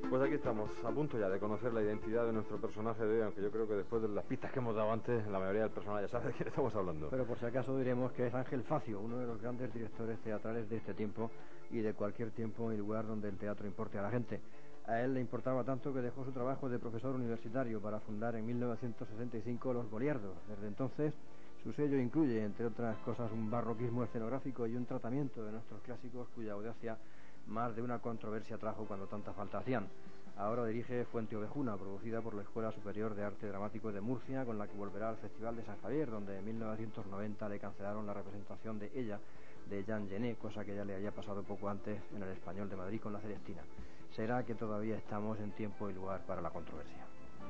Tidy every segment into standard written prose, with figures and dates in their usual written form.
Pues aquí estamos, a punto ya de conocer la identidad de nuestro personaje de hoy, aunque yo creo que después de las pistas que hemos dado antes, la mayoría del personal ya sabe de quién estamos hablando. Pero por si acaso diremos que es Ángel Facio, uno de los grandes directores teatrales de este tiempo y de cualquier tiempo y lugar donde el teatro importe a la gente. A él le importaba tanto que dejó su trabajo de profesor universitario para fundar en 1965 Los Goliardos. Desde entonces, su sello incluye, entre otras cosas, un barroquismo escenográfico y un tratamiento de nuestros clásicos cuya audacia más de una controversia trajo cuando tanta falta hacían. Ahora dirige Fuente Ovejuna, producida por la Escuela Superior de Arte Dramático de Murcia, con la que volverá al Festival de San Javier, donde en 1990 le cancelaron la representación de Ella, de Jean Genet, cosa que ya le había pasado poco antes en el Español de Madrid con La Celestina. ¿Será que todavía estamos en tiempo y lugar para la controversia?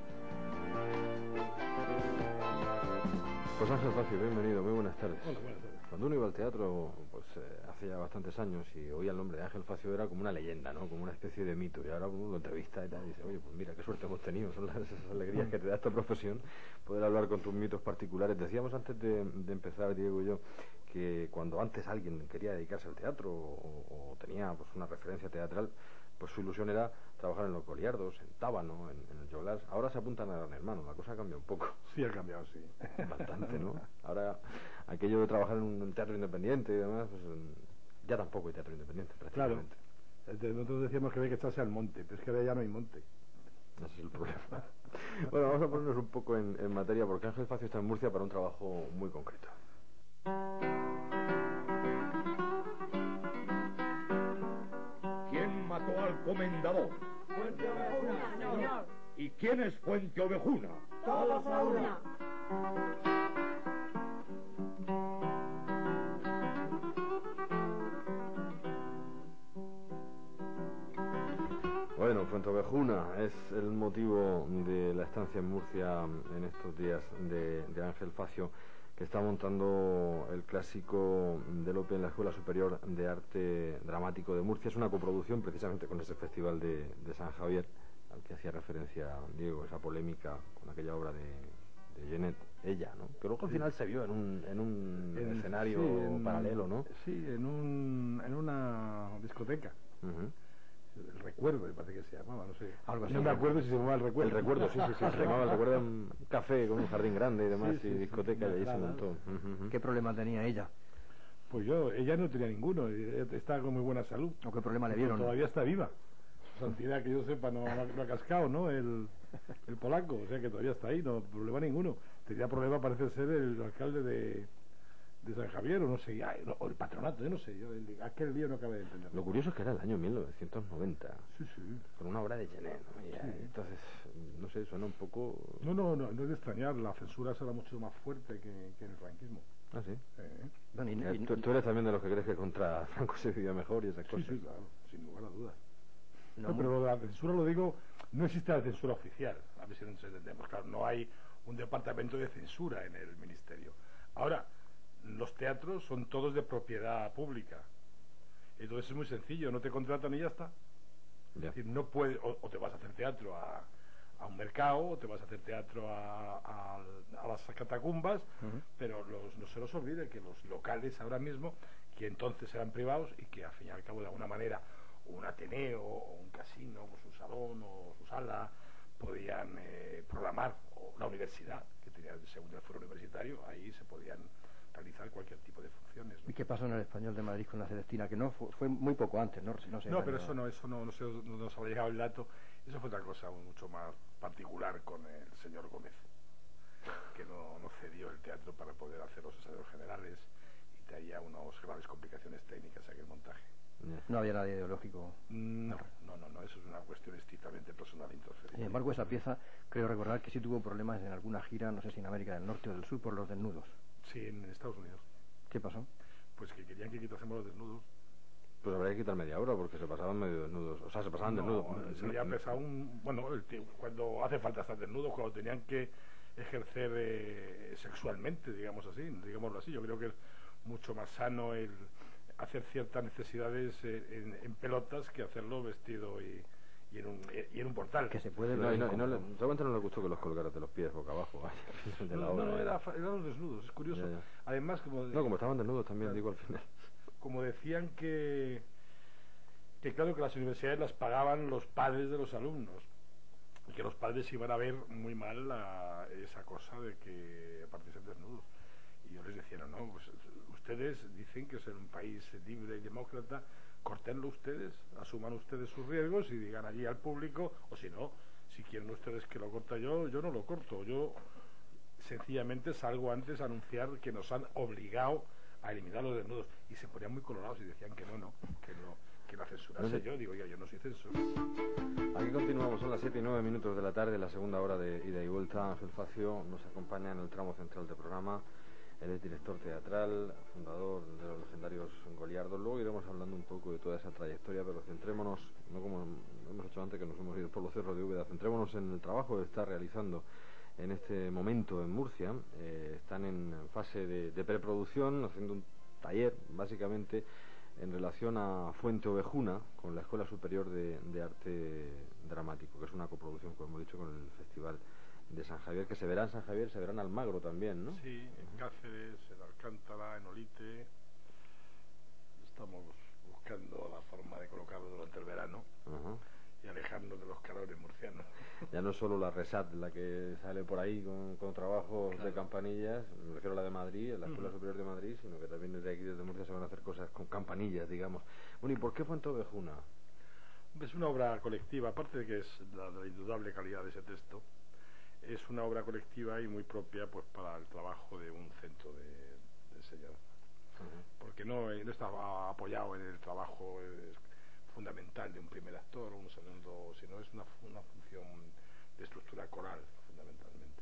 Pues Ángel Facio, bienvenido, muy buenas tardes. Hola, buenas tardes. Cuando uno iba al teatro, pues hace ya bastantes años, y oía el nombre de Ángel Facio, era como una leyenda, ¿no? Como una especie de mito, y ahora uno lo entrevista y tal, y dice, oye, pues mira, qué suerte hemos tenido, son esas alegrías que te da esta profesión, poder hablar con tus mitos particulares. Decíamos antes de empezar, Diego y yo, que cuando antes alguien quería dedicarse al teatro o tenía pues una referencia teatral, pues su ilusión era trabajar en Los Goliardos, en Tábano, en el Joglars. Ahora se apuntan a Gran Hermano, la cosa cambia un poco. Sí, ha cambiado, sí. Bastante, ¿no? Ahora, aquello de trabajar en un teatro independiente y demás, pues ya tampoco hay teatro independiente, prácticamente. Claro. Nosotros decíamos que había que echarse al monte, pero es que ahora ya no hay monte. Ese es el problema. Bueno, vamos a ponernos un poco en materia, porque Ángel Facio está en Murcia para un trabajo muy concreto. ¿Quién mató al comendador? Fuente Ovejuna, señor. ¿Y quién es Fuente Ovejuna? Todos a una. Bueno, Fuente Ovejuna es el motivo de la estancia en Murcia en estos días de Ángel Facio, que está montando el clásico de Lope en la Escuela Superior de Arte Dramático de Murcia. Es una coproducción precisamente con ese festival de San Javier, al que hacía referencia Diego, esa polémica con aquella obra de Genet, Ella, ¿no? Que luego al final se vio en un escenario paralelo, ¿no? Sí, en una discoteca. El Recuerdo, me parece que se llamaba, no sé. Algo así. No me acuerdo si se llamaba El Recuerdo. El Recuerdo, sí, se llamaba El Recuerdo, un café con un jardín grande y demás, Sí, y discoteca, y ahí se claro. montó. ¿Qué problema tenía ella? Pues ella no tenía ninguno, estaba con muy buena salud. ¿O qué problema le vieron? Todavía está viva. Su santidad, que yo sepa, no ha cascado, ¿no? El polaco, o sea que todavía está ahí, no problema ninguno. Tenía problema, parece ser, el alcalde de San Javier, o no sé, o el patronato, yo no sé, aquel día no acabé de entenderlo. Lo curioso es que era el año 1990, Sí, sí. con una obra de Genet, ¿no? Y, entonces, no sé, suena un poco... No es de extrañar, la censura será mucho más fuerte que en el franquismo. Ah, sí. Bueno, ¿Tú eres también de los que crees que contra Franco se vivía mejor y esas Sí, cosas? sí, claro, sin lugar a dudas. No, Pero lo de la censura, lo digo, no existe la censura oficial, a ver si nos entendemos. Claro, no hay un departamento de censura en el ministerio. Ahora, los teatros son todos de propiedad pública. Entonces es muy sencillo, no te contratan y ya está. Ya. Es decir, no puedes, o te vas a hacer teatro a un mercado, o te vas a hacer teatro a las catacumbas, pero no se nos olvide que los locales ahora mismo, que entonces eran privados y que al fin y al cabo de alguna manera un ateneo o un casino o su salón o su sala podían programar, o la universidad que tenía según el foro universitario, ahí se podían realizar cualquier tipo de funciones, ¿no? ¿Y qué pasó en el Español de Madrid con La Celestina? Que no fue muy poco antes, no sé. No, pero eso no sé, no nos ha llegado el dato. Eso fue otra cosa mucho más particular con el señor Gómez, que no cedió el teatro para poder hacer los ensayos generales y traía unas graves complicaciones técnicas a aquel montaje. No había nada ideológico. No, eso es una cuestión estrictamente personal interferida. Sin embargo, esa pieza, creo recordar que sí tuvo problemas en alguna gira, no sé si en América del Norte o del Sur, por los desnudos. Sí, en Estados Unidos. ¿Qué pasó? Pues que querían que quitásemos los desnudos. Pues habría que quitar media hora porque se pasaban medio desnudos. O sea, se pasaban desnudos. Se había empezado cuando hace falta estar desnudos, cuando tenían que ejercer sexualmente, digámoslo así. Yo creo que es mucho más sano el hacer ciertas necesidades en pelotas que hacerlo vestido y en un portal. Que se puede No, ver. seguramente no le gustó que los colgaras de los pies boca abajo. Vaya, al final de la obra. Eran los desnudos, es curioso. Ya. Además, No, como estaban desnudos también, digo al final. como decían que que claro que las universidades las pagaban los padres de los alumnos, y que los padres iban a ver muy mal esa cosa de que partiesen desnudos. Y yo les decía, no, pues ustedes dicen que es un país libre y demócrata, córtenlo ustedes, asuman ustedes sus riesgos y digan allí al público, o si no, si quieren ustedes que lo corte yo no lo corto, yo sencillamente salgo antes a anunciar que nos han obligado a eliminar los desnudos. Y se ponían muy colorados y decían que que la censurase yo. Digo, yo no soy censura. Aquí continuamos, son las 7:09 de la tarde, la segunda hora de ida y vuelta. Ángel Facio nos acompaña en el tramo central del programa. Él es director teatral, fundador de los legendarios Goliardos. Luego iremos hablando un poco de toda esa trayectoria, pero centrémonos, no como hemos hecho antes, que nos hemos ido por los cerros de Úbeda, centrémonos en el trabajo que está realizando en este momento en Murcia. Están en fase de preproducción, haciendo un taller, básicamente, en relación a Fuente Ovejuna, con la Escuela Superior de Arte Dramático, que es una coproducción, como hemos dicho, con el Festival de San Javier, que se verá en San Javier, se verá en Almagro también, ¿no? Sí, en Cáceres, en Alcántara, en Olite. Estamos buscando la forma de colocarlo durante el verano. Y alejarnos de los calores murcianos. Ya no es solo la RESAT la que sale por ahí con trabajos de campanillas, me refiero a la de Madrid, la Escuela Superior de Madrid, sino que también desde aquí, desde Murcia, se van a hacer cosas con campanillas, digamos. Bueno, ¿y por qué Fuente Ovejuna? Es una obra colectiva, aparte de que es de la indudable calidad de ese texto, es una obra colectiva y muy propia pues para el trabajo de un centro de enseñanza. Porque no está apoyado en el trabajo fundamental de un primer actor o un segundo, sino es una función de estructura coral fundamentalmente.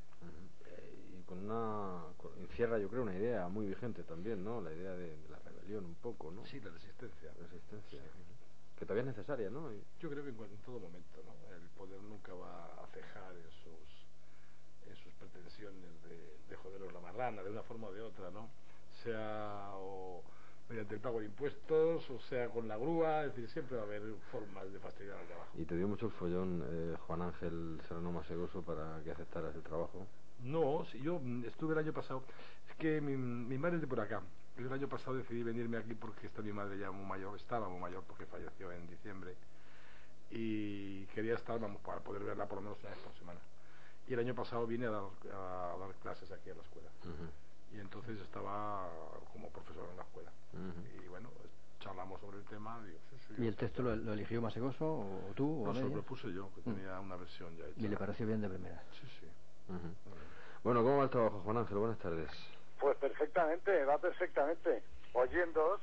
Y encierra, yo creo, una idea muy vigente también, ¿no? La idea de la rebelión un poco, ¿no? Sí, la resistencia. Sí. Sí. Que todavía es necesaria, ¿no? Yo creo que en todo momento, ¿no? El poder nunca va a cejar en sus pretensiones de joderos la marrana, de una forma o de otra, ¿no? Sea o mediante el pago de impuestos, o sea con la grúa, es decir, siempre va a haber formas de fastidiar al trabajo. ¿Y te dio mucho el follón Juan Ángel Serrano Masegoso para que aceptaras el trabajo? No, si yo estuve el año pasado, es que mi madre es de por acá. El año pasado decidí venirme aquí porque está mi madre ya muy mayor, estaba muy mayor porque falleció en diciembre, y quería estar, vamos, para poder verla por lo menos una vez por semana. Y el año pasado vine a dar clases aquí a la escuela. Y entonces estaba como profesor en la escuela. Y bueno, charlamos sobre el tema. Digo, sí, ¿Y el texto lo eligió Masegoso o tú? No, o se lo propuse yo, que tenía una versión ya hecha. ¿Y le pareció bien de primera? Sí. Bueno, ¿cómo va el trabajo, Juan Ángel? Buenas tardes. Pues perfectamente, va perfectamente. Oyéndoos,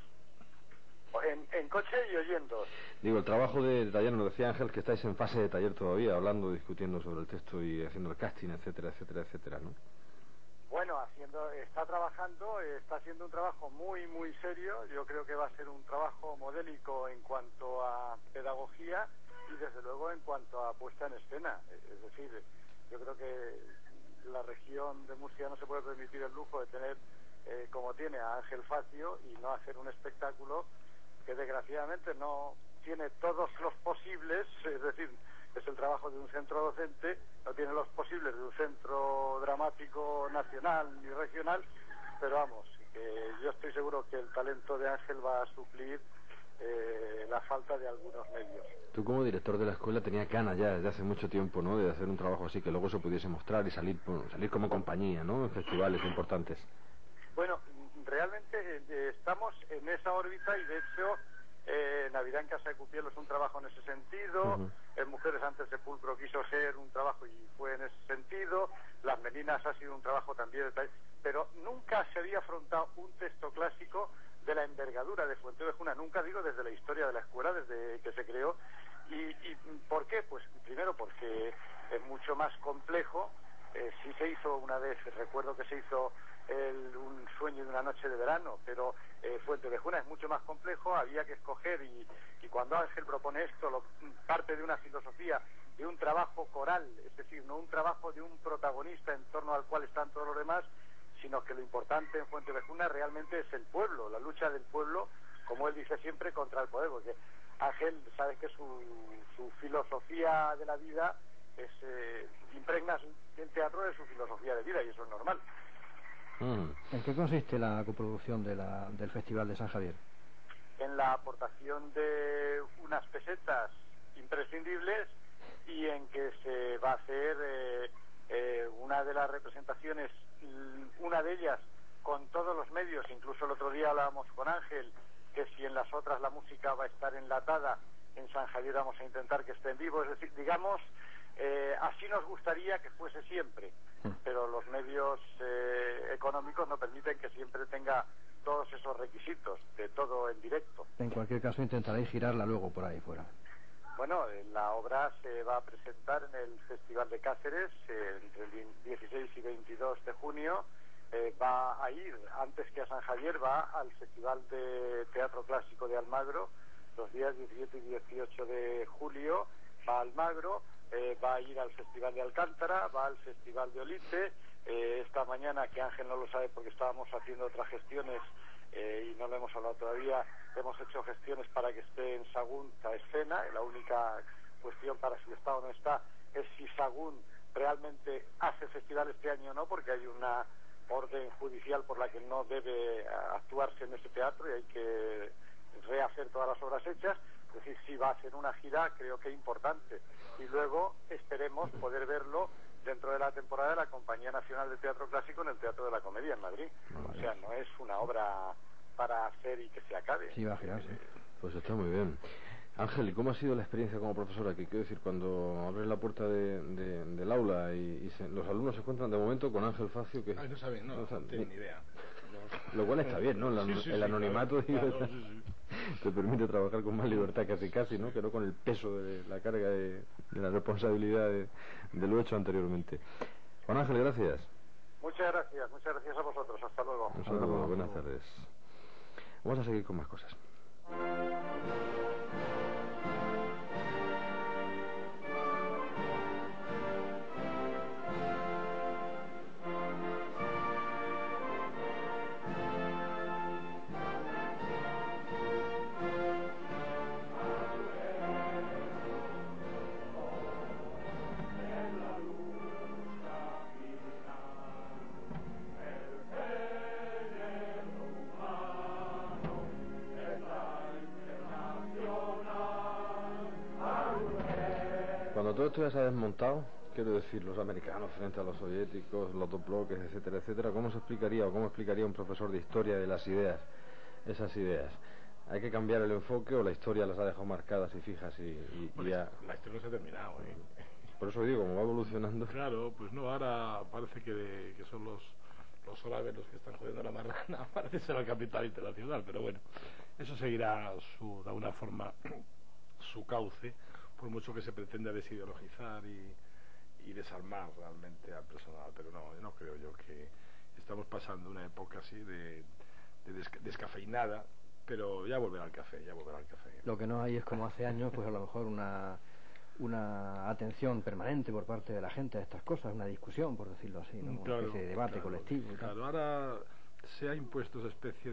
en coche y oyéndoos. Digo, el trabajo de taller, nos decía Ángel que estáis en fase de taller todavía, hablando, discutiendo sobre el texto y haciendo el casting, etcétera, ¿no? Bueno, está trabajando, está haciendo un trabajo muy, muy serio. Yo creo que va a ser un trabajo modélico en cuanto a pedagogía y desde luego en cuanto a puesta en escena. Es decir, yo creo que la región de Murcia no se puede permitir el lujo de tener como tiene a Ángel Facio y no hacer un espectáculo que desgraciadamente no tiene todos los posibles, es decir, es el trabajo de un centro docente, no tiene los posibles de un centro dramático nacional ni regional, pero vamos, yo estoy seguro que el talento de Ángel va a suplir la falta de algunos medios. Tú como director de la escuela tenías ganas ya desde hace mucho tiempo, ¿no?, de hacer un trabajo así que luego se pudiese mostrar y salir como compañía, ¿no?, en festivales importantes. Bueno, realmente estamos en esa órbita y de hecho Navidad en Casa de Cupielo es un trabajo en ese sentido. En Mujeres ante el Sepulcro quiso ser un trabajo y fue en ese sentido. Las Meninas ha sido un trabajo también, pero nunca se había afrontado un texto clásico de la envergadura de Fuente Ovejuna, nunca, digo, desde la historia de la escuela, desde que se creó. ¿Y por qué? Pues primero porque es mucho más complejo. Sí se hizo una vez, recuerdo que se hizo un sueño de una noche de verano, pero Fuente Ovejuna es mucho más complejo, había que escoger y cuando Ángel propone esto, parte de una filosofía, de un trabajo coral, es decir, no un trabajo de un protagonista en torno al cual están todos los demás, sino que lo importante en Fuente Ovejuna realmente es el pueblo, la lucha del pueblo, como él dice siempre, contra el poder, porque Ángel sabe que su filosofía de la vida impregna el teatro de su filosofía de vida y eso es normal. ¿En qué consiste la coproducción del Festival de San Javier? en la aportación de unas pesetas imprescindibles y en que se va a hacer una de las representaciones, una de ellas con todos los medios. Incluso el otro día hablábamos con Ángel que si en las otras la música va a estar enlatada, en San Javier vamos a intentar que esté en vivo. Es decir, digamos, así nos gustaría que fuese siempre, pero los medios económicos no permiten que siempre tenga todos esos requisitos de todo en directo. En cualquier caso intentaréis girarla luego por ahí fuera. Bueno, la obra se va a presentar en el Festival de Cáceres entre el 16 y 22 de junio. Va a ir, antes que a San Javier, va al Festival de Teatro Clásico de Almagro, los días 17 y 18 de julio, va a Almagro, va a ir al Festival de Alcántara, va al Festival de Olite. Esta mañana, que Ángel no lo sabe porque estábamos haciendo otras gestiones y no lo hemos hablado todavía, hemos hecho gestiones para que esté en Sagún a escena. La única cuestión para si está o no está es si Sagún realmente hace festival este año o no, porque hay una orden judicial por la que no debe actuarse en ese teatro y hay que rehacer todas las obras hechas. Es decir, si va a ser una gira, creo que importante. Y luego esperemos poder verlo dentro de la temporada de la Compañía Nacional de Teatro Clásico en el Teatro de la Comedia en Madrid. O sea, no es una obra para hacer y que se acabe. Sí, va a girar, sí. Pues está muy bien. Ángel, ¿y cómo ha sido la experiencia como profesor aquí? Quiero decir, cuando abres la puerta del aula y los alumnos se encuentran de momento con Ángel Facio, que... Ay, no saben, no tienen ni idea. Lo cual está bien, ¿no? El anonimato claro, te permite trabajar con más libertad casi, ¿no? Que no con el peso de la carga de la responsabilidad de lo hecho anteriormente. Juan Ángel, gracias. Muchas gracias a vosotros. Hasta luego. Un saludo, buenas tardes. Vamos a seguir con más cosas. Cuando todo esto ya se ha desmontado, quiero decir, los americanos frente a los soviéticos, los dos bloques, etcétera, etcétera, ¿cómo se explicaría o cómo explicaría un profesor de historia de las ideas, esas ideas? ¿Hay que cambiar el enfoque o la historia las ha dejado marcadas y fijas y ya? La historia no se ha terminado, ¿eh? Por eso digo, como va evolucionando. Claro, pues no, ahora parece que son los árabes los que están jodiendo la marrana, parece ser el capital internacional, pero bueno, eso seguirá de alguna forma su cauce, por mucho que se pretenda desideologizar y desarmar realmente al personal, pero no, yo no creo yo que estamos pasando una época así de descafeinada, pero ya volverá al café. Lo que no hay es como hace años, pues a lo mejor una atención permanente por parte de la gente a estas cosas, una discusión, por decirlo así, ¿no? Una especie de debate colectivo y tal. Claro, ahora se ha impuesto esa especie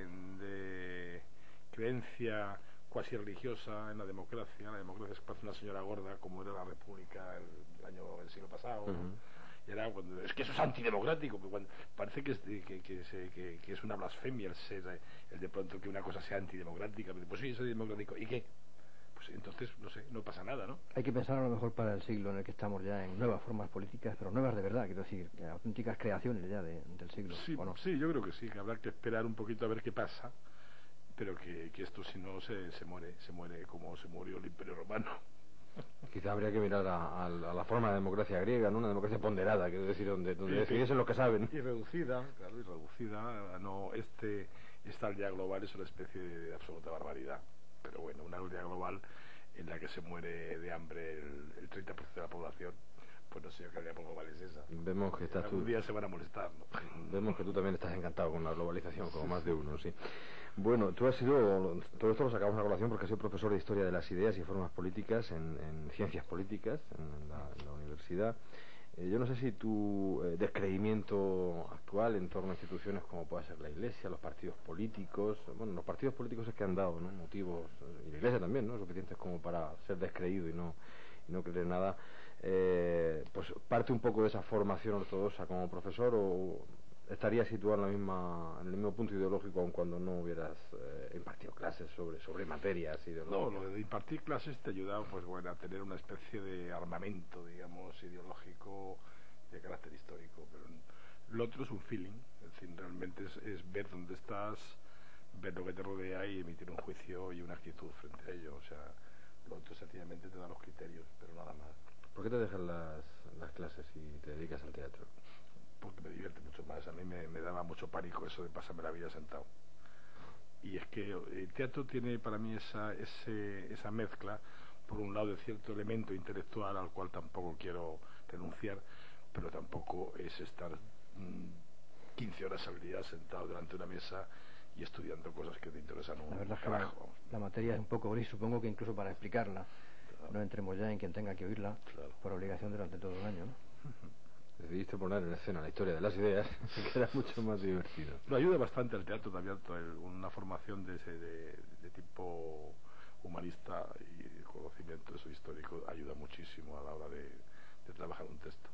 de creencia cuasi religiosa en la democracia. La democracia es casi una señora gorda, como era la República el siglo pasado. Y ahora, es que eso es antidemocrático, parece que es una blasfemia el de pronto que una cosa sea antidemocrática. Pues sí, eso es democrático. ¿Y qué? Pues entonces, no sé, no pasa nada, ¿no? Hay que pensar a lo mejor para el siglo en el que estamos ya en nuevas formas políticas, pero nuevas de verdad, quiero decir, auténticas creaciones ya del siglo. Sí, ¿o no? sí, yo creo que sí, que habrá que esperar un poquito a ver qué pasa, pero que esto si no se muere como se murió el Imperio Romano. Quizá habría que mirar a la forma de democracia griega, ¿no? Una democracia ponderada, quiero decir, donde decidiesen lo que saben. Y reducida, no, esta aldea global es una especie de absoluta barbaridad. Pero bueno, una aldea global en la que se muere de hambre el 30% de la población, pues no sé qué aldea global es esa. Vemos que algún día se van a molestar, ¿no? Vemos que tú también estás encantado con la globalización, como más de uno, sí. Bueno, tú has sido, todo esto lo sacamos a colación porque has sido profesor de Historia de las Ideas y Formas Políticas en Ciencias Políticas, en la universidad. Yo no sé si tu descreimiento actual en torno a instituciones como pueda ser la Iglesia, los partidos políticos, bueno, los partidos políticos es que han dado, ¿no?, motivos, y la Iglesia también, ¿no?, suficientes como para ser descreído y no creer nada, pues parte un poco de esa formación ortodoxa como profesor, o estarías situado en el mismo punto ideológico, aun cuando no hubieras impartido clases sobre materias No, ideológicas. lo de impartir clases te ayuda, pues bueno, a tener una especie de armamento, digamos, ideológico de carácter histórico, pero lo otro es un feeling, es decir, realmente es ver dónde estás, ver lo que te rodea y emitir un juicio y una actitud frente a ello. O sea, lo otro sencillamente te da los criterios, pero nada más. ¿Por qué te dejas las clases y te dedicas al teatro? Porque me divierte mucho más. A mí me daba mucho pánico eso de pasarme la vida sentado. Y es que el teatro tiene para mí esa mezcla, por un lado, de cierto elemento intelectual al cual tampoco quiero renunciar, pero tampoco es estar 15 horas al día sentado delante de una mesa y estudiando cosas que te interesan un La verdad es que carajo. la materia es un poco gris, supongo que incluso para explicarla. No entremos ya en quien tenga que oírla, Claro. por obligación durante todo el año, ¿no? Decidiste poner en escena la historia de las ideas, que era mucho más divertido. Lo ayuda bastante al teatro también, una formación de tipo humanista y conocimiento de eso histórico ayuda muchísimo a la hora de trabajar un texto.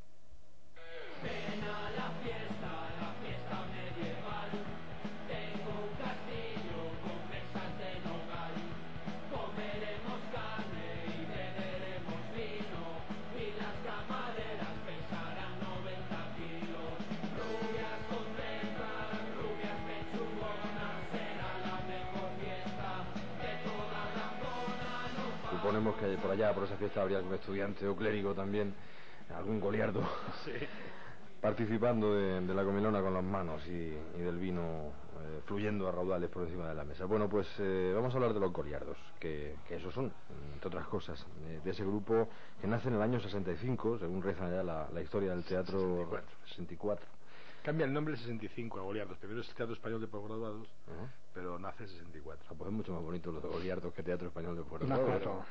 Ven a la fiesta medieval. Tengo un castillo con mesas de nogal. Comeremos carne y beberemos vino. Y las camareras pesarán 90 kilos. Rubias contentas, rubias pechugonas. Será la mejor fiesta de toda la zona. Suponemos que por allá, por esa fiesta, habría algún estudiante o clérigo también, algún goliardo, Sí. participando de la comilona con las manos y del vino fluyendo a raudales por encima de la mesa. Bueno, pues vamos a hablar de los goliardos, que esos son, entre otras cosas, de ese grupo que nace en el año 65, según reza ya la historia del teatro. 64. Cambia el nombre 65 a Goliardos. Primero es el Teatro Español de Posgraduados, pero nace 64. Pues es mucho más bonito los de goliardos que Teatro Español de Puerto. Más corto.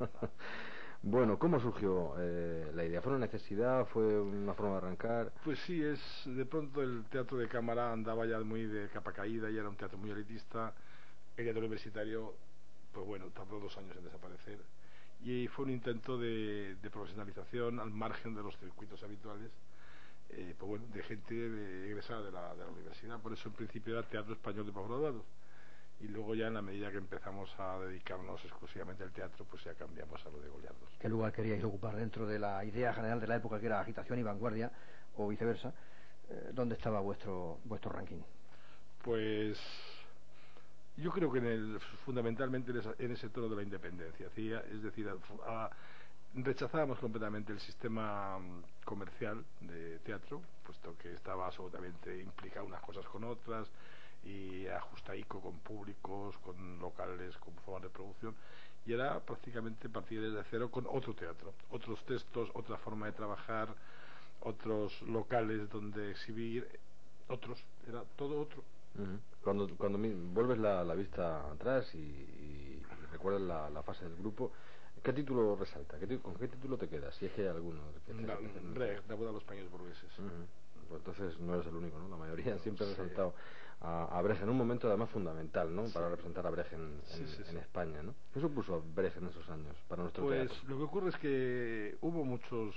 Bueno, ¿cómo surgió la idea? ¿Fue una necesidad? ¿Fue una forma de arrancar? Pues sí, de pronto el teatro de cámara andaba ya muy de capa caída y era un teatro muy elitista. El teatro universitario, pues bueno, tardó 2 años en desaparecer. Y fue un intento de profesionalización al margen de los circuitos habituales, pues bueno, de gente egresada de la universidad. Por eso en principio era Teatro Español de Posgraduados. Y luego ya en la medida que empezamos a dedicarnos exclusivamente al teatro, pues ya cambiamos a lo de goliardos. ¿Qué lugar queríais ocupar dentro de la idea general de la época, que era agitación y vanguardia, o viceversa? ¿Dónde estaba vuestro ranking? Pues yo creo que fundamentalmente en ese tono de la independencia. Es decir, rechazábamos completamente el sistema comercial de teatro, puesto que estaba absolutamente implicado unas cosas con otras, y ajustaico con públicos, con locales, con formas de producción, y era prácticamente partir desde cero con otro teatro, otros textos, otra forma de trabajar, otros locales donde exhibir, era todo otro. Cuando vuelves la vista atrás y recuerdas la fase del grupo, ¿qué título resalta? ¿Con qué título te quedas? Si es que hay alguno. Brecht, la boda de los paños burgueses. Pues entonces no eres el único, ¿no? La mayoría siempre ha resaltado a Brecht en un momento además fundamental, ¿no? Para representar a Brecht en España, ¿no? ¿Qué supuso Brecht en esos años para nuestro teatro? Pues lo que ocurre es que hubo muchos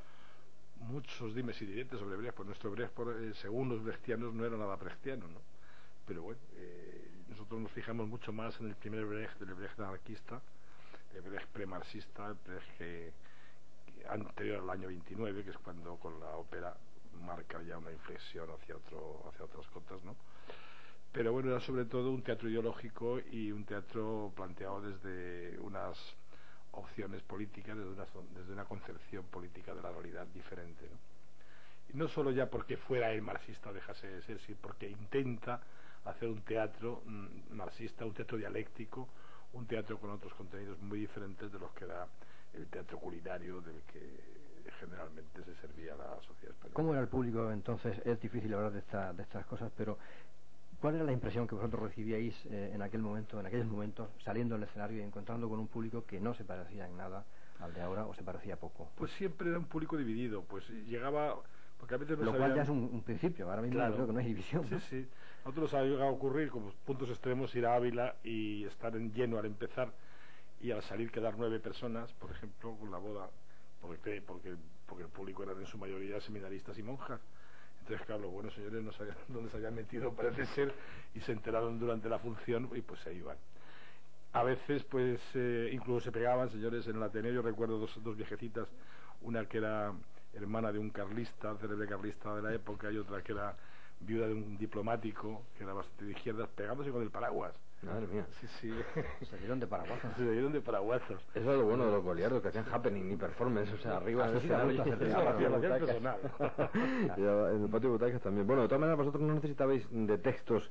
dimes y diretes sobre Brecht. Pues nuestro Brecht, según los brechtianos, no era nada brechtiano, ¿no? Pero bueno, nosotros nos fijamos mucho más en el primer Brecht, el Brecht anarquista, el Brecht premarxista, el Brecht que anterior al año 29, que es cuando con la ópera marca ya una inflexión hacia otras cotas, ¿no? Pero bueno, era sobre todo un teatro ideológico y un teatro planteado desde unas opciones políticas, desde una concepción política de la realidad diferente, ¿no? Y no solo ya porque fuera el marxista dejase de ser, sino porque intenta hacer un teatro marxista, un teatro dialéctico, un teatro con otros contenidos muy diferentes de los que da el teatro culinario del que generalmente se servía a la sociedad española. ¿Cómo era el público entonces? Es difícil hablar de estas cosas, pero ¿cuál era la impresión que vosotros recibíais en aquellos momentos, saliendo al escenario y encontrando con un público que no se parecía en nada al de ahora o se parecía poco? Pues siempre era un público dividido, pues llegaba... Porque a veces Lo cual ya es un principio, ahora mismo claro. Yo creo que no hay división, ¿no? Sí. A nosotros nos ha llegado a ocurrir como puntos extremos ir a Ávila y estar en lleno al empezar y al salir quedar 9 personas, por ejemplo, con la boda, porque el público eran en su mayoría seminaristas y monjas. Entonces, claro, los buenos señores no sabían dónde se habían metido, parece ser, y se enteraron durante la función y pues se iban. A veces, pues, incluso se pegaban, señores, en el Ateneo. Yo recuerdo dos viejecitas, una que era hermana de un carlista, célebre carlista de la época, y otra que era viuda de un diplomático, que era bastante de izquierdas, pegándose con el paraguas. Madre mía. Sí, sí. Se dieron de paraguazos. Se dieron de paraguazos. Eso es lo bueno de los goliardos, que hacían happening y performance, o sea, arriba Eso sí, escenario, la ruta se y Eso lo hacía abajo el butacas. personal. Y en el patio de butacas también. Bueno, de todas maneras, vosotros no necesitabais de textos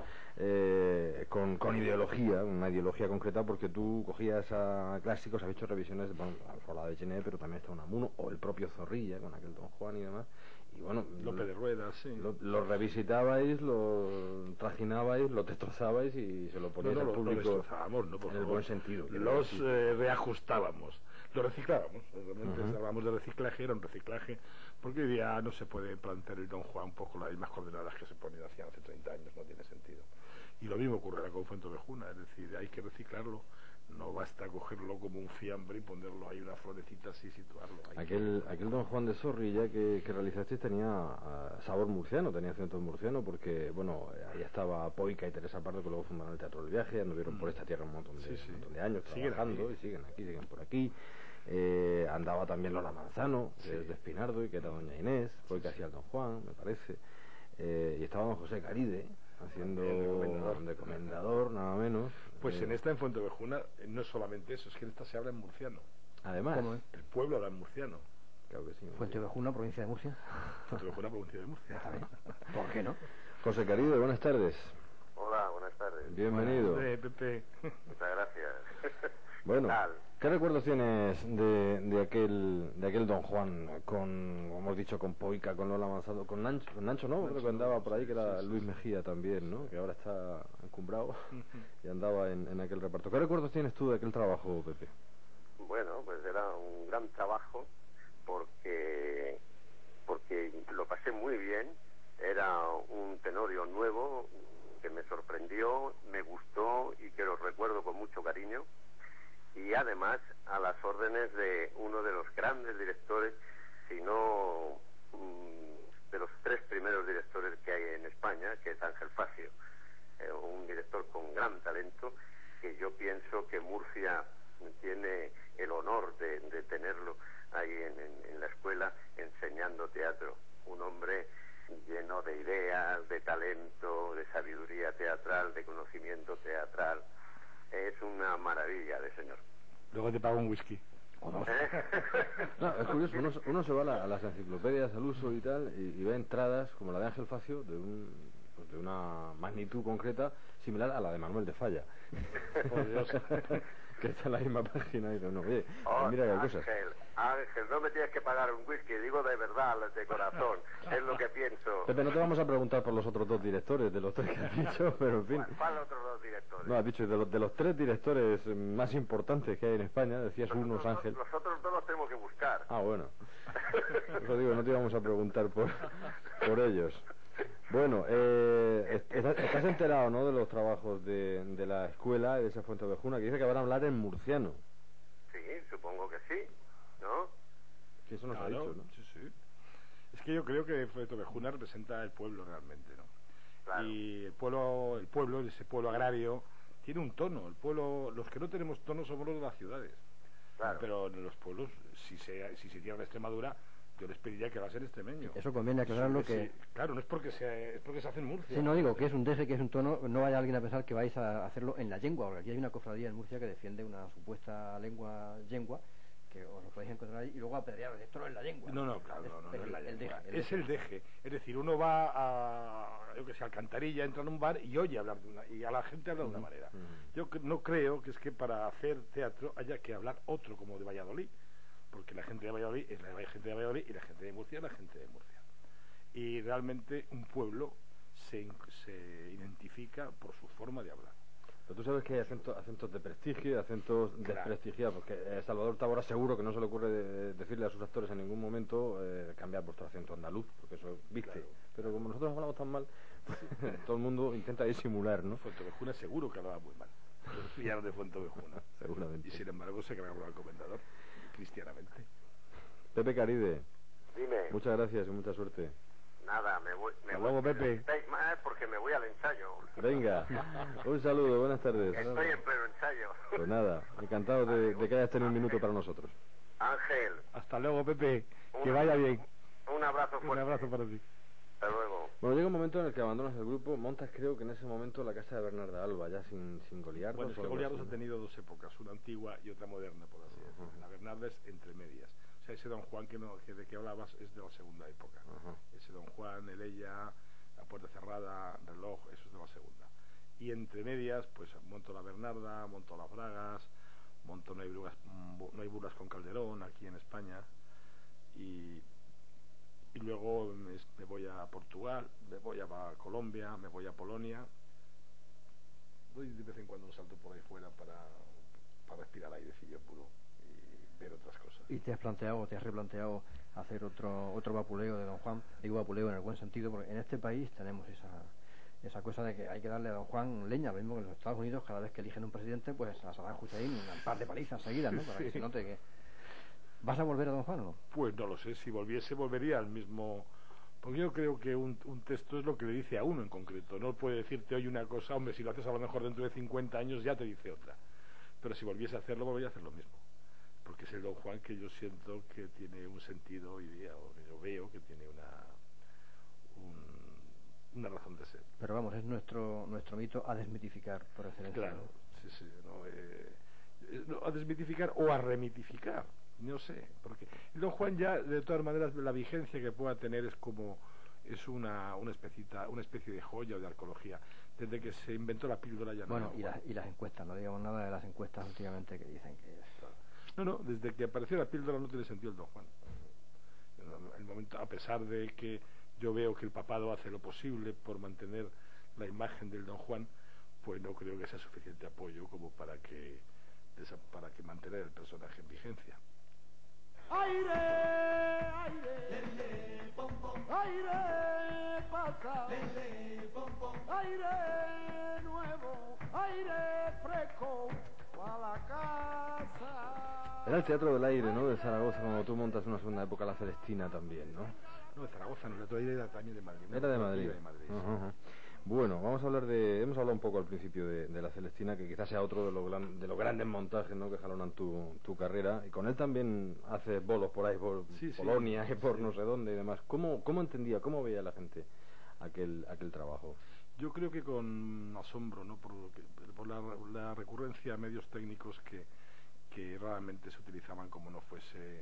con ideología, una ideología concreta, porque tú cogías a clásicos, habéis hecho revisiones, bueno, habéis hablado de Gené, pero también está Unamuno, o el propio Zorrilla, con aquel Don Juan y demás. Y bueno, López de Rueda, sí. lo revisitabais, lo trajinabais, lo destrozabais y se lo poníais al Lo público destrozábamos, ¿no? Por en el favor. buen sentido. quiero Los decir. reajustábamos, lo reciclábamos. Realmente, si hablamos de reciclaje, era un reciclaje, porque hoy día no se puede plantear el Don Juan un poco las mismas coordenadas que se ponían hace 30 años, no tiene sentido. Y lo mismo ocurrirá con Fuentovejuna, es decir, hay que reciclarlo. No basta cogerlo como un fiambre y ponerlo ahí una florecita así y situarlo. Aquel Don Juan de Zorrilla que realizasteis tenía sabor murciano, tenía acento murciano, porque, bueno, ahí estaba Poica y Teresa Pardo, que luego fundaron el Teatro del Viaje, anduvieron por esta tierra un montón de años Siguen trabajando, aquí. y siguen por aquí. Andaba también Lola Manzano, que es de Espinardo, y que era doña Inés, Poica hacía el Don Juan, me parece. Y estaba don José Caride, haciendo de comendador, nada menos. Pues en Fuentovejuna no es solamente eso, es que en esta se habla en murciano. Además, ¿Cómo es? El pueblo habla en murciano. claro que sí. Fuentovejuna, provincia de Murcia. Fuentovejuna, provincia de Murcia. ¿Por qué no? José Caride, buenas tardes. Hola, buenas tardes. Bienvenido. Pepe. Muchas gracias. Bueno, ¿Qué tal? ¿qué recuerdos tienes de aquel Don Juan con, como hemos dicho, con Poica, con Lola Manzano, con Nancho, ¿no? Creo que andaba por ahí, que era Luis Mejía también, ¿no? Que ahora está encumbrado y andaba en aquel reparto. ¿Qué recuerdos tienes tú de aquel trabajo, Pepe? Bueno, pues era un gran trabajo porque lo pasé muy bien. Era un tenorio nuevo que me sorprendió, me gustó y que lo recuerdo con mucho cariño. Y además a las órdenes de uno de los grandes directores, si no de los 3 primeros directores que hay en España, que es Ángel Facio, un director con gran talento, que yo pienso que Murcia tiene el honor de tenerlo ahí en la escuela enseñando teatro. Un hombre lleno de ideas, de talento, de sabiduría teatral, de conocimiento teatral. Es una maravilla de señor. Luego te pago un whisky. No, es curioso, uno se va a las enciclopedias al uso y tal, y ve entradas como la de Ángel Facio de una magnitud concreta similar a la de Manuel de Falla. Por Dios. Que está en la misma página y dice, no, oye, Oh, mira qué cosas. Ángel, no me tienes que pagar un whisky, digo de verdad, de corazón, es lo que pienso. Pepe, no te vamos a preguntar por los otros 2 directores de los 3 que has dicho, pero en fin. ¿Cuál otros 2 directores? No, has dicho de los 3 directores más importantes que hay en España, decías unos, Ángel. Los otros 2 los tenemos que buscar. Ah, bueno. Eso digo, no te íbamos a preguntar por ellos. Bueno, estás enterado, ¿no?, de los trabajos de la escuela de esa Fuentovejuna, que dice que van a hablar en murciano. Sí, supongo que sí, ¿no? Que eso nos ha Claro, dicho, ¿no? sí. Es que yo creo que Fuentovejuna representa el pueblo realmente, ¿no? Claro. Y el pueblo, ese pueblo agrario, tiene un tono. El pueblo, los que no tenemos tono somos los de las ciudades. Claro. Pero en los pueblos, si se tierra de Extremadura, yo les pediría que hagan extremeño. Eso conviene aclararlo que... Claro, no es porque es porque se hace en Murcia. Sí, no digo que es un deje, que es un tono, no vaya alguien a pensar que vais a hacerlo en la lengua, porque aquí hay una cofradía en Murcia que defiende una supuesta lengua yengua, que os lo podéis encontrar ahí, y luego apedrearos, esto no es la lengua. No, claro, no es la el lengua. deje. Es el deje. Es decir, uno va a, yo que sé, Alcantarilla, entra en un bar y oye hablar y a la gente habla de una manera. Yo no creo que es que para hacer teatro haya que hablar otro como de Valladolid, porque la gente de Valladolid es la gente de Valladolid y la gente de Murcia es la gente de Murcia. Y realmente un pueblo se identifica por su forma de hablar. Pero tú sabes que hay acentos de prestigio y acentos desprestigiados, porque Salvador Tábora seguro que no se le ocurre decirle a sus actores en ningún momento cambiar vuestro acento andaluz, porque eso viste. Claro. Pero como nosotros hablamos tan mal, todo el mundo intenta disimular, ¿no? Fuentovejuna seguro que hablaba muy mal. Los pillaron de Fuentovejuna. Seguramente. Y sin embargo se cargaron al comendador, cristianamente. Pepe Caride, Dime. muchas gracias y mucha suerte. Nada, me voy. Hasta luego, Pepe. Más porque me voy al ensayo. Venga, un saludo, buenas tardes. Estoy en pleno ensayo. Pues nada, encantado de que hayas tenido un minuto para nosotros. Ángel, Hasta luego, Pepe. Que Un- vaya bien. un abrazo fuerte. Un abrazo para ti. Hasta luego. Bueno, llega un momento en el que abandonas el grupo, montas creo que en ese momento la casa de Bernarda Alba, ya sin Goliardos. Bueno, es o que algo Goliardos así, ha ¿no? tenido dos épocas, una antigua y otra moderna, por así decirlo. La Bernarda es entre medias. O sea, ese Don Juan de que hablabas es de la segunda época. Ajá. Ese Don Juan, Elella, La Puerta Cerrada, Reloj, eso es de la segunda. Y entre medias, pues monto la Bernarda, monto las Bragas, monto No hay burlas con Calderón aquí en España. Y luego me voy a Portugal, me voy a Colombia, me voy a Polonia. Doy de vez en cuando un salto por ahí fuera para respirar airecillo puro y ver otras cosas. ¿Y te has replanteado hacer otro vapuleo de Don Juan? Digo vapuleo en el buen sentido, porque en este país tenemos esa cosa de que hay que darle a Don Juan leña, lo mismo que en los Estados Unidos, cada vez que eligen un presidente, pues a Saddam Hussein un par de palizas seguidas, ¿no? Para que se note que... ¿Vas a volver a Don Juan o no? Pues no lo sé, si volvería al mismo... Porque yo creo que un texto es lo que le dice a uno en concreto. No puede decirte hoy una cosa, hombre, si lo haces a lo mejor dentro de 50 años ya te dice otra. Pero si volviese a hacerlo, volvería a hacer lo mismo. Porque es el Don Juan que yo siento que tiene un sentido hoy día, o que yo veo que tiene una razón de ser. Pero vamos, es nuestro mito a desmitificar, por excelencia. Claro, sí, sí. A desmitificar o a remitificar. No sé, porque el Don Juan ya, de todas maneras, la vigencia que pueda tener es una especie de joya o de arqueología. Desde que se inventó la píldora ya no. Bueno, y las encuestas, no digamos nada de las encuestas últimamente que dicen que es... No, desde que apareció la píldora no tiene sentido el Don Juan. El momento, a pesar de que yo veo que el papado hace lo posible por mantener la imagen del Don Juan, pues no creo que sea suficiente apoyo como para que mantener el personaje en vigencia. Aire, aire, lele, pom, pom. Aire pasa, lele, pom, pom. Aire nuevo, aire fresco, a la casa. Era el Teatro del Aire, ¿no? De Zaragoza, cuando tú montas una segunda época, la Celestina también, ¿no? No, de Zaragoza, no, el otro día era también de Madrid. Era de Madrid. Sí. Ajá. Bueno, vamos a hablar hemos hablado un poco al principio de la Celestina, que quizás sea otro de los grandes montajes, ¿no?, que jalonan tu carrera, y con él también haces bolos por ahí, por Polonia y por no sé dónde y demás. ¿Cómo veía la gente aquel trabajo? Yo creo que con asombro, ¿no?, por la recurrencia a medios técnicos que raramente se utilizaban, como no fuese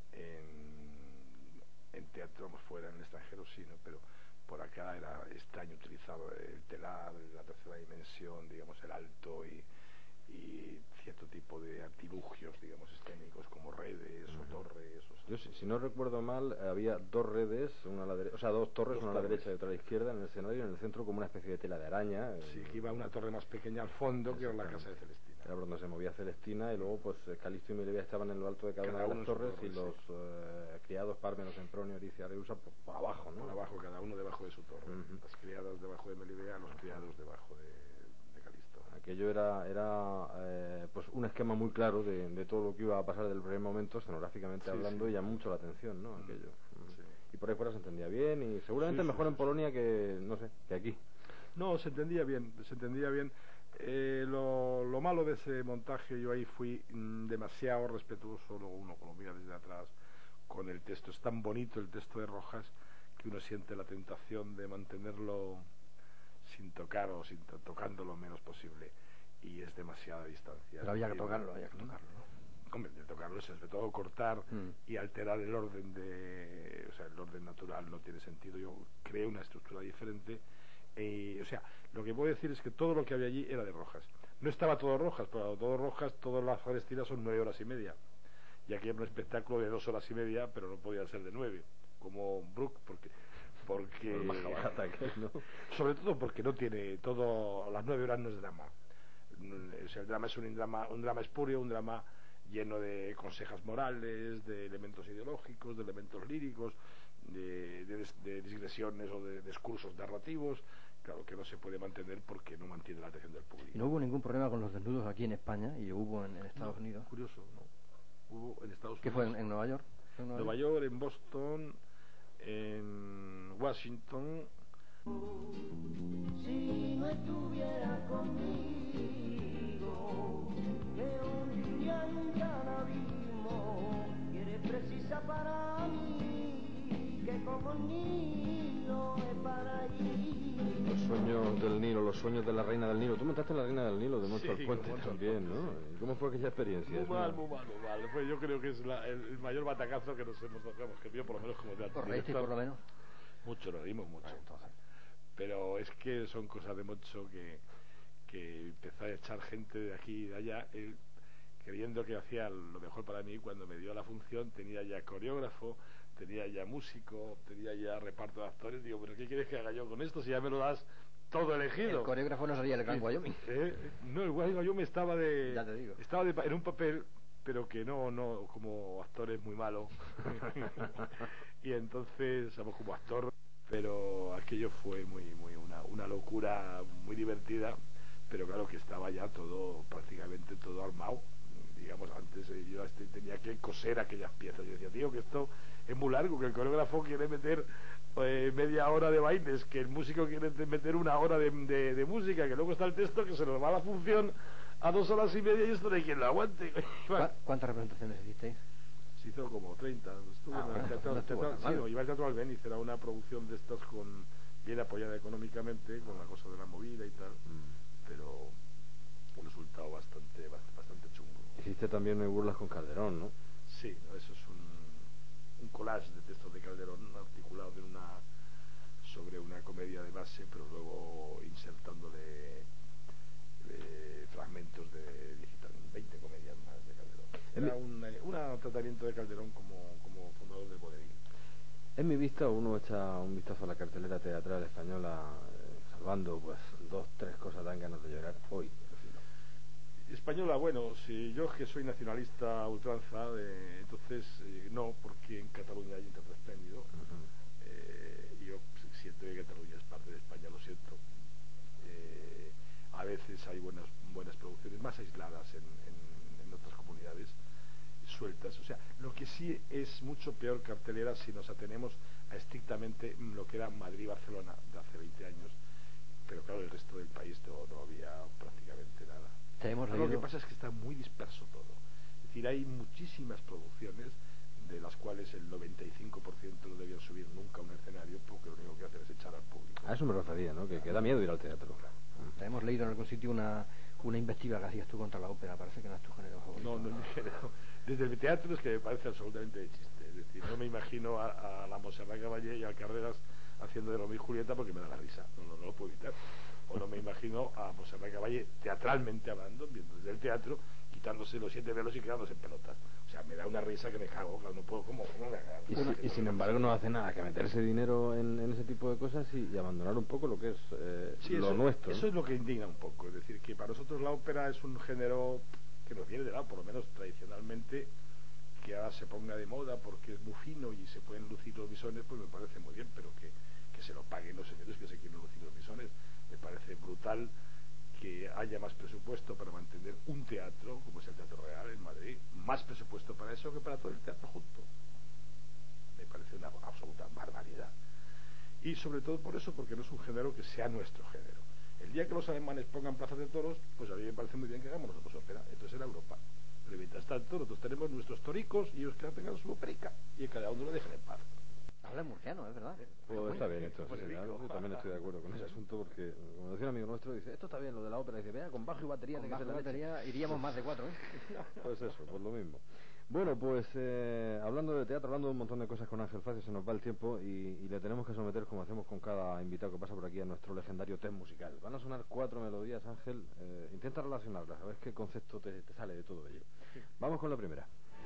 en teatro, vamos, fuera, en el extranjero sí, ¿no?, pero por acá era extraño utilizar el telar, la tercera dimensión, digamos, el alto y cierto tipo de artilugios, digamos, escénicos como redes o torres. Yo, si no recuerdo mal, había dos redes, una a la derecha, o sea, dos torres, una a la derecha y otra a la izquierda en el escenario, y en el centro como una especie de tela de araña. Sí, que iba una torre más pequeña al fondo, que era la casa de Celestina. Era por donde se movía Celestina, y luego pues Calixto y Melibea estaban en lo alto de cada una de las torres, y los criados Pármenos, Sempronio, Ericia, Reusa por abajo, ¿no? Por abajo, cada uno debajo de su torre. Las criadas debajo de Melibea, los criados debajo de Calixto. Aquello era pues un esquema muy claro de todo lo que iba a pasar del primer momento, escenográficamente hablando, y llamó mucho la atención, ¿no? Aquello. Sí. Y por ahí fuera se entendía bien, y seguramente mejor en Polonia que, no sé, que aquí. No, se entendía bien. Lo malo de ese montaje, yo ahí fui demasiado respetuoso, luego uno lo mira desde atrás, con el texto. Es tan bonito el texto de Rojas que uno siente la tentación de mantenerlo sin tocar o tocando lo menos posible, y es demasiada distancia. Pero había que tocarlo, ¿no? Hombre, de tocarlo, sobre todo cortar y alterar el orden o sea, el orden natural no tiene sentido. Yo creé una estructura diferente. O sea, lo que puedo decir es que todo lo que había allí era de Rojas. No estaba todo Rojas, pero todo Rojas, todas las Celestinas son 9 horas y media. Y aquí era un espectáculo de 2 horas y media, pero no podía ser de 9, como Brook, porque más barata que, ¿no? Sobre todo porque no tiene todo, las 9 horas no es drama. O sea, el drama es un drama espurio, un drama lleno de consejas morales, de elementos ideológicos, de elementos líricos, de digresiones o de discursos narrativos. Claro que no se puede mantener porque no mantiene la atención del público. ¿Y no hubo ningún problema con los desnudos aquí en España y hubo en Estados Unidos? Curioso, ¿no? Hubo en Estados Unidos. ¿Qué fue en Nueva York? Nueva York, en Boston, en Washington. Si no estuviera conmigo, me hundiría en un gran abismo, y eres precisa para mí, que como el Nilo es paraíso. Los sueños del Nilo, los sueños de la reina del Nilo. Tú montaste la reina del Nilo de Moncho al Sí, Puente con Moncho al también, Puente, ¿no? sí. ¿Y cómo fue aquella experiencia? Muy Es mal, una- muy mal, muy mal. Pues yo creo que es el mayor batacazo que nos hemos tocado, que yo por lo menos como teatro. ¿Os reísteis por lo menos? Mucho, nos reímos mucho. Entonces. Pero es que son cosas de Moncho que empezó a echar gente de aquí y de allá. Él, creyendo que hacía lo mejor para mí, cuando me dio la función tenía ya coreógrafo, tenía ya músico, tenía ya reparto de actores. Digo, ¿pero qué quieres que haga yo con esto si ya me lo das todo elegido? El coreógrafo no sería el Gran Wyoming. No, el Gran Wyoming estaba Ya te digo. en un papel, pero que no, como actor es muy malo. Y entonces, vamos, como actor, pero aquello fue una locura muy divertida, pero claro que estaba ya todo, prácticamente todo armado. Digamos, antes yo tenía que coser aquellas piezas. Yo decía, tío, que esto es muy largo, que el coreógrafo quiere meter media hora de bailes, que el músico quiere meter una hora de música, que luego está el texto, que se nos va la función a 2 horas y media y esto no hay quien lo aguante. ¿Cuántas representaciones hicisteis? Se hizo como 30. Estuvo en el bueno, teatro, no estuvo tan sí, mal. no, iba al Teatro Albéniz, era una producción de estas bien apoyada económicamente, con la cosa de la movida y tal, pero un resultado bastante chungo. Hiciste también Muy burlas con Calderón, ¿no? Sí, no, eso es un collage de textos de Calderón articulado sobre una comedia de base, pero luego insertándole fragmentos de 20 comedias más de Calderón. Era un tratamiento de Calderón como fundador del vodevil. En mi vista, uno echa un vistazo a la cartelera teatral española, salvando pues 2, 3 cosas dan ganas de llorar hoy. Española, bueno, si yo que soy nacionalista a ultranza, entonces no, porque en Cataluña hay un teatro espléndido. Yo siento que Cataluña es parte de España, lo siento. A veces hay buenas producciones más aisladas en otras comunidades, sueltas. O sea, lo que sí es mucho peor cartelera si nos atenemos a estrictamente lo que era Madrid-Barcelona de hace 20 años, pero claro, el resto del país no había prácticamente nada. Lo que pasa es que está muy disperso todo. Es decir, hay muchísimas producciones de las cuales el 95% no debían subir nunca a un escenario, porque lo único que hacen es echar al público. A eso me refería, ¿no? Que da miedo ir al teatro. Te hemos leído en algún sitio una investigación que hacías tú contra la ópera. Parece que no es tu género favorito. No es mi género. Desde el teatro es que me parece absolutamente de chiste. Es decir, no me imagino a la Montserrat Caballé y al Carreras haciendo de Romeo y Julieta porque me da la risa. No lo puedo evitar. O no me imagino a Montserrat Caballé teatralmente hablando, viendo desde el teatro, quitándose los 7 velos y quedándose en pelotas. O sea, me da una risa que me cago, claro, no puedo, ¿cómo me cago? Y sin embargo no hace nada que meterse dinero en ese tipo de cosas y abandonar un poco lo que es lo nuestro. Eso es lo que indigna un poco. Es decir, que para nosotros la ópera es un género que nos viene de lado, por lo menos tradicionalmente, que ahora se ponga de moda porque es muy fino y se pueden lucir los bisones, pues me parece muy bien, pero que se lo paguen los señores que se quieren lucir los bisones. Me parece brutal que haya más presupuesto para mantener un teatro, como es el Teatro Real en Madrid, más presupuesto para eso que para todo el teatro junto. Me parece una absoluta barbaridad. Y sobre todo por eso, porque no es un género que sea nuestro género. El día que los alemanes pongan plazas de toros, pues a mí me parece muy bien que hagamos nosotros ópera. Entonces era Europa. Pero mientras tanto, nosotros tenemos nuestros toricos y ellos que tengan su operica y cada uno lo dejen en paz. Habla murciano, es verdad. Pues está bien esto, pues sí, rico. yo también estoy de acuerdo con ese asunto porque, como decía un amigo nuestro, dice, esto está bien, lo de la ópera, dice, vea, con bajo y batería, Con de que bajo se y la leche. batería iríamos más de 4, ¿eh? Pues eso, pues lo mismo. Bueno, pues hablando de teatro, hablando de un montón de cosas con Ángel Facio, se nos va el tiempo y le tenemos que someter, como hacemos con cada invitado que pasa por aquí, a nuestro legendario test musical. Van a sonar 4 melodías, Ángel, intenta relacionarlas, a ver qué concepto te sale de todo ello. Vamos con la primera.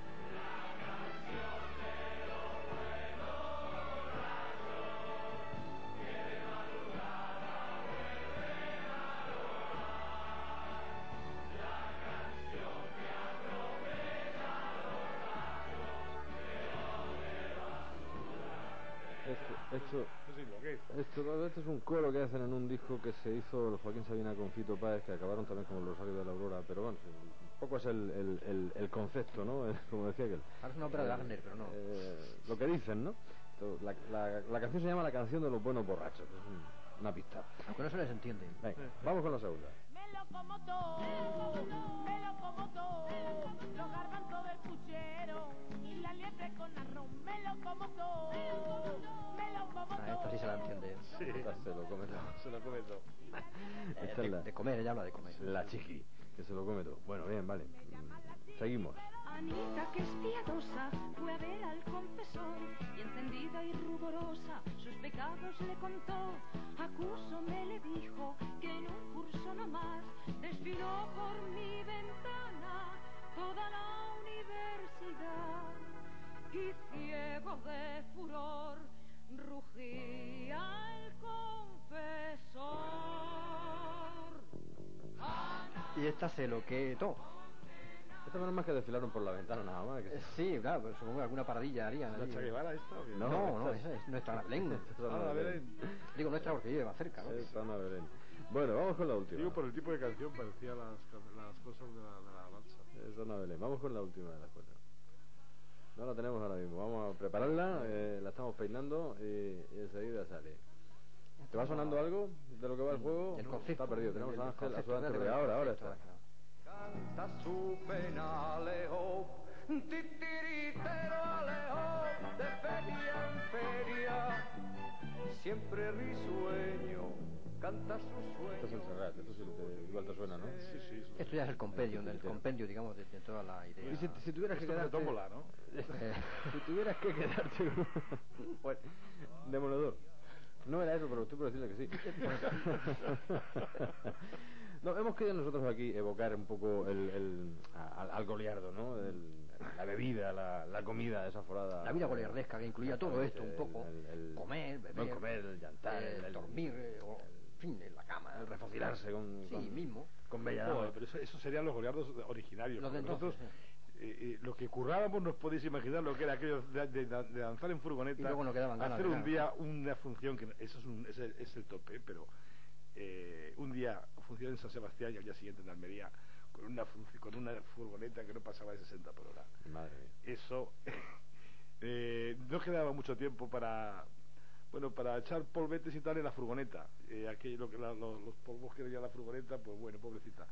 Esto es un coro que hacen en un disco que se hizo el Joaquín Sabina con Fito Páez, que acabaron también con el Rosario de la Aurora, pero bueno, un poco es el concepto, ¿no? Como decía aquel. Ahora es una ópera de Wagner, pero no. Lo que dicen, ¿no? La canción se llama La canción de los buenos borrachos. Es una pista. Aunque no se les entiende. Venga, vamos con la segunda. Me lo como todo, los garbanzos del puchero y la liebre con arroz, me lo como todo, me lo como todo. Esta sí se la entiende. Sí, Esta se lo come todo. se lo come todo. Esta es De comer, ella habla de comer. la chiqui, que se lo come todo. Bueno, bien, vale. Seguimos. Anita, que es piadosa, fue a ver al confesor y encendida y ruborosa sus pecados le contó. Acúsome, le dijo, que en un curso no más desfiló por mi ventana toda la universidad y ciego de furor rugía el confesor. Y esta se lo quetó. Esta menos más que desfilaron por la ventana nada más. Que... Sí, claro, pero supongo que alguna paradilla harían. ¿La allí. Che Guevara esta o qué? No, esa es nuestra Ana Belén. Esta es Ana Ah, Belén. Digo nuestra porque vive más cerca, ¿no? Esta es Ana Belén. Bueno, vamos con la última. Digo, por el tipo de canción parecía las cosas de la balsa. Es Ana Belén. Vamos con la última de las cuatro. No la tenemos ahora mismo. Vamos a prepararla, la estamos peinando y enseguida sale. ¿Te va sonando algo de lo que va el juego? El No, concepto. está perdido. Tenemos a Ángel, a su Ángel. del Ahora concepto, está. Canta su pena lejos, titiritero alejo, de feria en feria, siempre risueño, canta su Esto es el sueño. Serrat, esto sí igual te suena, ¿no? Sí, sí. Esto ya es el compendio, digamos, de toda la idea. Y si tuvieras que Esto es de quedarte... tómbola, ¿no? Si tuvieras que quedarte... Bueno, demoledor. No era eso, pero estoy por decirle que sí. No, hemos querido nosotros aquí evocar un poco al goliardo, ¿no? La bebida, la comida desaforada. La vida goliardesca que incluía todo esto un poco. Comer, beber, buen comer, el llantar, dormir, en fin, en la cama. el refocilarse con mismo. con bella Joder, dama. pero eso serían los goliardos originarios. Los de Porque entonces, nosotros, lo que currábamos, no os podéis imaginar lo que era aquello de danzar en furgoneta, Y luego no quedaban ganas hacer de un nada. día una función, que eso es el tope, pero un día función en San Sebastián y al día siguiente en Almería, con una furgoneta que no pasaba de 60 por hora. Madre mía. Eso no quedaba mucho tiempo para echar polvetes y tal en la furgoneta. Los polvos que tenía la furgoneta, pues bueno, pobrecita.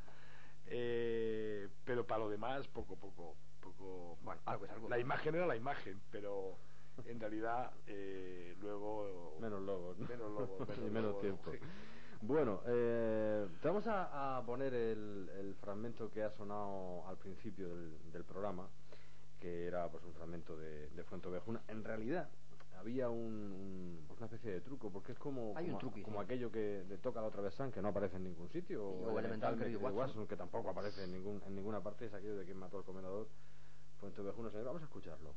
Pero para lo demás, poco. Bueno, algo es algo. La imagen era la imagen, pero en realidad luego Menos lobos, ¿no? menos lobos, Y menos lobos, tiempo. sí. Bueno, te vamos a poner el fragmento que ha sonado al principio del programa, que era pues un fragmento de Fuenteovejuna. En realidad había una especie de truco, porque es como truqui, como sí. aquello que le toca la otra vez San, que no aparece en ningún sitio, O Elemental, de querido Watson, que tampoco aparece en ninguna parte, es aquello de quien mató al comendador Fuenteovejuna. Señor, vamos a escucharlo.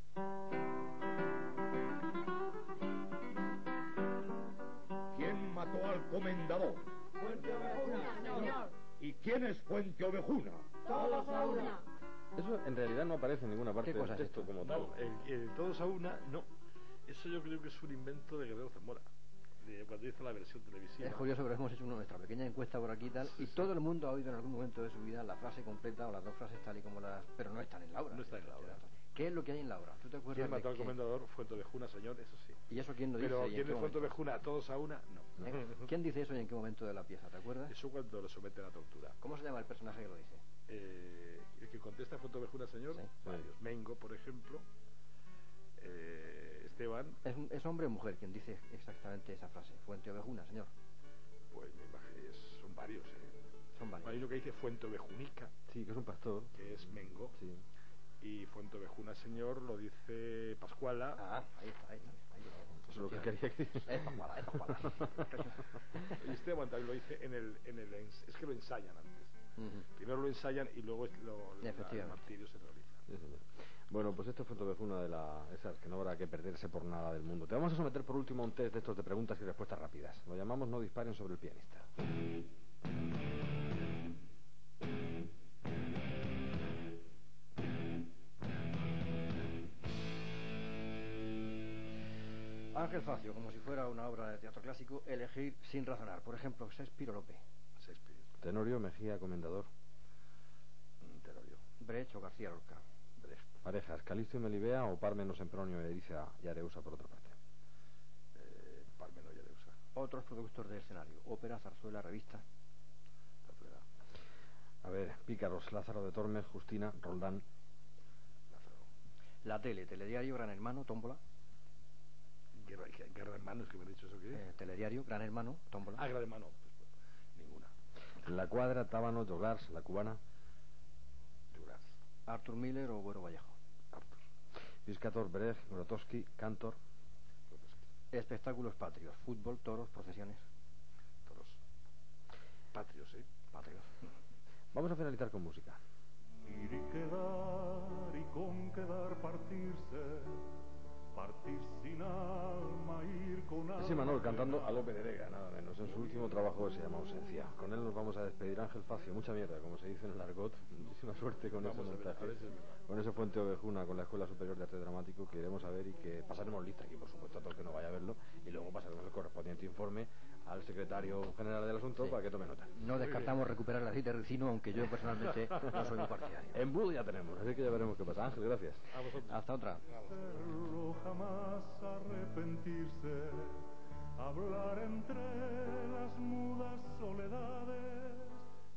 ¿Quién mató al comendador? Señor, ¿Y quién es Fuenteovejuna? todos a una. Eso en realidad no aparece en ninguna parte ¿Qué del cosa es texto esto? como tal. No, el todos a una, no. Eso yo creo que es un invento de Guerrero Zamora, cuando hizo la versión televisiva. Es curioso, pero hemos hecho nuestra pequeña encuesta por aquí y tal, y todo el mundo ha oído en algún momento de su vida la frase completa o las dos frases tal y como las... Pero no están en la obra. No está en la obra. ¿Qué es lo que hay en la obra? ¿Tú te acuerdas ¿Quién mató de al qué? comendador? Fuenteovejuna, señor, eso sí. ¿Y eso quién lo dice? Pero y en ¿quién qué es momento? Fuenteovejuna? ¿Todos a una? No. ¿Quién dice eso y en qué momento de la pieza? ¿Te acuerdas? Eso cuando lo someten a tortura. ¿Cómo se llama el personaje que lo dice? El que contesta Fuenteovejuna, señor, Sí. varios. Mengo, por ejemplo. Esteban, ¿Es hombre o mujer quien dice exactamente esa frase? Fuenteovejuna, señor. pues me imagino, son varios. Son Hay varios. uno que dice Fuenteovejunica, Sí, que es un pastor. que es Mengo. Sí. Y Fuenteovejuna, señor, lo dice Pascuala. Ah, ahí está. Eso es lo que quería que Es Pascuala, es Pascuala. Y Esteban también lo dice es que lo ensayan antes. Ujú. Primero lo ensayan y luego el Efectivamente. martirio se realiza. Sí, señor. Bueno, pues esto fue Fuenteovejuna esas que no habrá que perderse por nada del mundo. Te vamos a someter por último a un test de estos de preguntas y respuestas rápidas. Lo llamamos No disparen sobre el pianista. Ángel Facio, como si fuera una obra de teatro clásico, elegir sin razonar. Por ejemplo, Shakespeare o Lope, Shakespeare, Tenorio, Mejía, Comendador. Tenorio, Brecht o García Lorca. Brecht, Parejas, Calisto y Melibea o Parmeno, Sempronio, Ericia y Areusa por otra parte. Otros productos del escenario: ópera, zarzuela, revista. A ver, Pícaros, Lázaro de Tormes, Justina, Roldán. Lázaro. La tele, telediario, Gran Hermano, tómbola. Guerra Hermanos, que me han dicho eso que es. Telediario, Gran Hermano, tómbola. Ah, Gran Hermano. Pues, ninguna. La Cuadra, Tábano, Joglars, La Cubana. Juras. Arthur Miller o Güero Vallejo. Arthur. Piscator, Bereg, Grotowski, Cantor. Espectáculos patrios: fútbol, toros, procesiones. Toros. Patrios, ¿eh? Patrios. Vamos a finalizar con música. Ir y quedar y con quedar partirse, partir sin alma, ir con alma. Es Imanol cantando a Lope de Vega, nada menos, en su último trabajo que se llama Ausencia. Con él nos vamos a despedir. Ángel Facio, mucha mierda, como se dice en el argot. Muchísima suerte con ese montaje, con ese Fuente Ovejuna, con la Escuela Superior de Arte Dramático, que iremos a ver y que pasaremos lista aquí, por supuesto, a todo el que no vaya a verlo, y luego pasaremos el correspondiente informe al secretario general del asunto para que tome nota. No descartamos recuperar el aceite ricino, aunque yo personalmente no soy muy partidario. Embudo ya tenemos, así que ya veremos qué pasa. Ángel, gracias. Hasta otra. Jamás arrepentirse, hablar entre las mudas